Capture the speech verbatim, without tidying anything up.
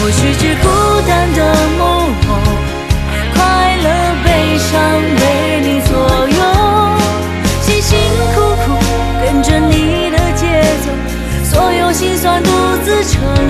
或许只孤单的梦，快乐悲伤为你左右，辛辛苦苦跟着你的节奏，所有心酸独自承